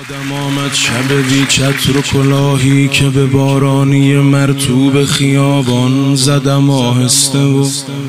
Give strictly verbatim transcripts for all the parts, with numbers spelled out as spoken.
یادم آمد شب بی چتر و کلاهی که به بارانی مرطوب خیابان زدم آهسته و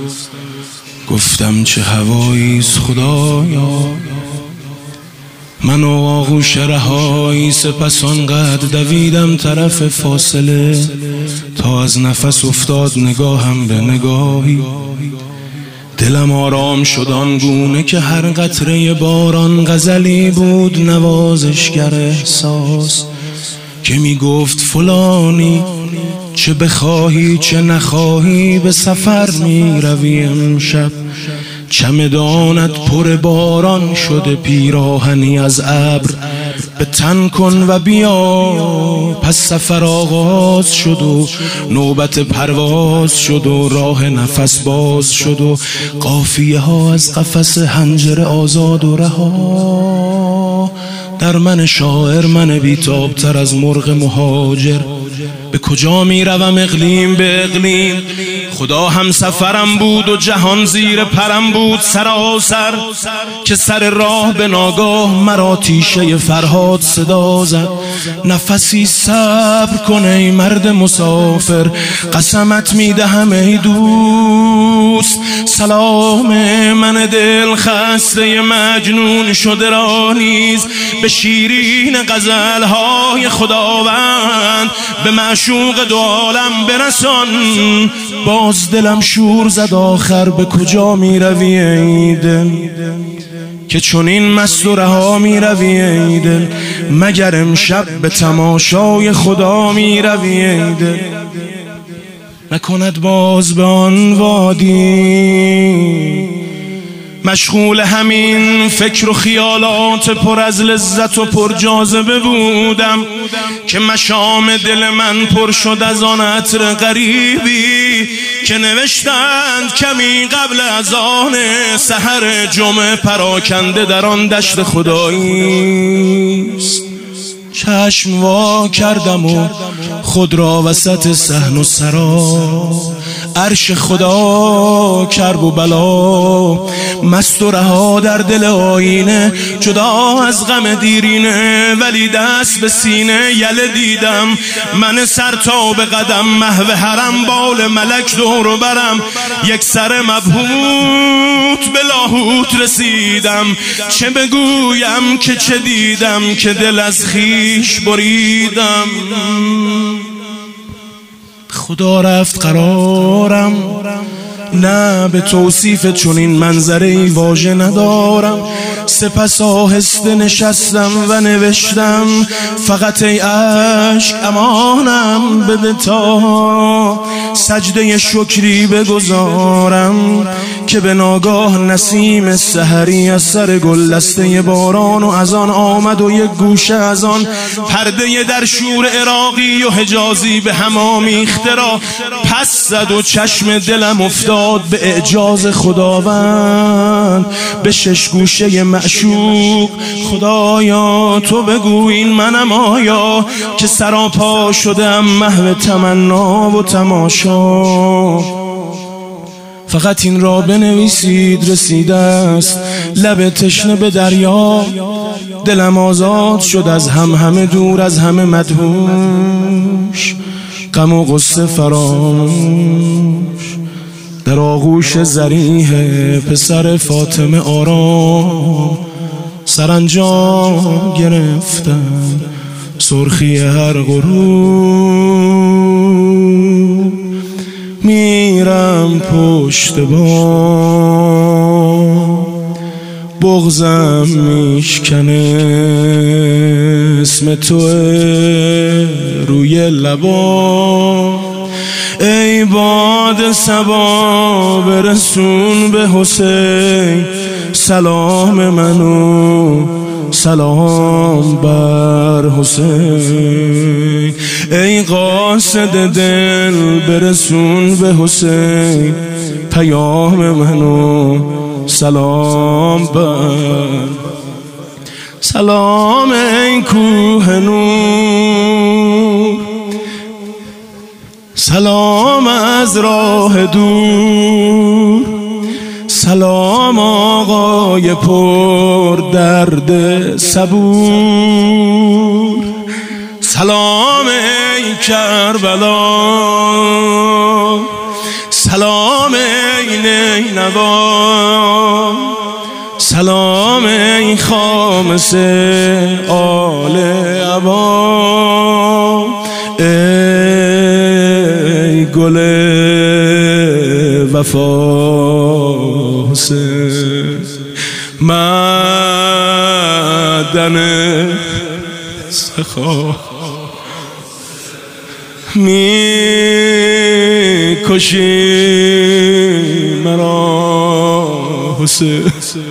گفتم چه هواییست خدایا. من و آغوش رهایی سپس آنقدر دویدم طرف فاصله تا از نفس افتاد نگاهم به نگاهی. دلم آرام شد آنگونه که هر قطره باران غزلی بود نوازشگر احساس که می گفت فلانی چه بخواهی چه نخواهی به سفر می روی امشب. چمدانت پر باران شده پیراهنی از ابر به تن کن و بیا. پس سفر آغاز شد و نوبت پرواز شد و راه نفس باز شد و قافیه ها از قفس حنجره آزاد و رها. در من شاعر من بیتاب تر از مرغ مهاجر به کجا می روم اقلیم به اقلیم. خدا هم سفرم بود و جهان زیر پرم بود سراسر که سر راه به ناگاه مرا تیشه فرهاد صدا زد. نفسی صبر کن ای مرد مسافر قسمت می دهم ای دوست. سلام من دل خسته مجنون شده را نیز به شیرین غزلهای خداوند به معشوق دو عالم برسان. باز دلم شور زد آخر به کجا می روی ای دل که چون این مست و رها می روی ای دل. مگر امشب به تماشای خدا می روی ای دل. نکند باز به آن وادی مشغول همین فکر و خیالات پر از لذت و پر جاذبه بودم که مشام دل من پر شد از آن عطر غریبی که نوشتند کمی قبل از آن سحر جمعه پراکنده در آن دشت خدایی است. چشم وا کردم و خود را وسط صحن و سرا عرش خدا کرب و بلا مست و رها در دل آینه جدا از غم دیرینه. ولی دست به سینه یله دیدم من سر تا به قدم محو حرم بال ملک دور و برم یک سر مبهوت به لاهوت رسیدم. چه بگویم که چه دیدم که دل از خیش بریدم. خدا رفت قرارم نه به توصیف چنین منظره‌ای واژه ندارم. سپس آهسته نشستم و نوشتم فقط ای عشق امانم بده تا سجده شکری بگذارم که به ناگاه نسیم سحری از سر گلدسته باران و از آن آمد و یک گوشه از آن پرده در شور عراقی و حجازی به هم آمیخته را پس زد و چشم دلم افتاد به اعجاز خداوند به شش گوشه معشوق. خدایا تو بگو این منم آیا که سراپا شدم محو تمنا و تماشا. فقط این را بنویسید رسیده است لب تشنه به دریا. دلم آزاد شد از هم همه دور از همه مدهوش غم و غصه فراموش در آغوش ذریح پسر فاطمه آرام سرانجام گرفتم سرخی هر غروب. میرم پشت بام بغضم میشکنه اسم توه روی لبام. ای باد صبا برسون به حسین سلام منو سلام بر حسین. ای قاصد دل برسون به حسین پیام منو سلام بر. سلام ای کوه نور سلام از راه دور سلام آقای پر درد صبور. سلام ای کربلا، سلام ای نینوا، سلام ای خامس آل عبا، ای گل وفا حسین، معدن سخا می کشی مرا حسین.